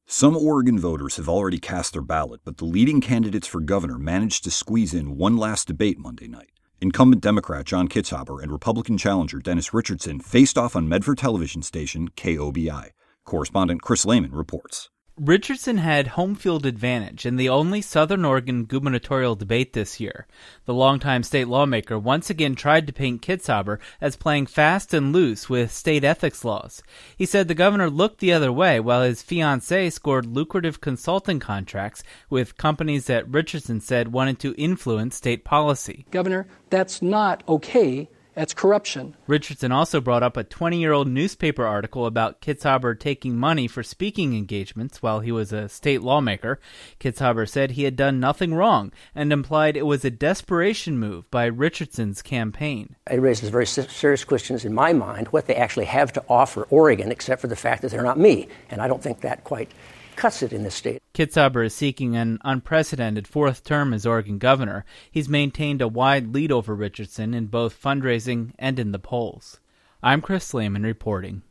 Some Oregon voters have already cast their ballot, but the leading candidates for governor managed to squeeze in one last debate Monday night. Incumbent Democrat John Kitzhaber and Republican challenger Dennis Richardson faced off on Medford television station KOBI. Correspondent Chris Lehman reports. Richardson had home field advantage in the only Southern Oregon gubernatorial debate this year. The longtime state lawmaker once again tried to paint Kitzhaber as playing fast and loose with state ethics laws. He said the governor looked the other way while his fiancée scored lucrative consulting contracts with companies that Richardson said wanted to influence state policy. Governor, that's not okay. That's corruption. Richardson also brought up a 20-year-old newspaper article about Kitzhaber taking money for speaking engagements while he was a state lawmaker. Kitzhaber said he had done nothing wrong and implied it was a desperation move by Richardson's campaign. It raises very serious questions in my mind what they actually have to offer Oregon except for the fact that they're not me. And I don't think that quite cuts it in this state. Kitzhaber is seeking an unprecedented fourth term as Oregon governor. He's maintained a wide lead over Richardson in both fundraising and in the polls. I'm Chris Lehman reporting.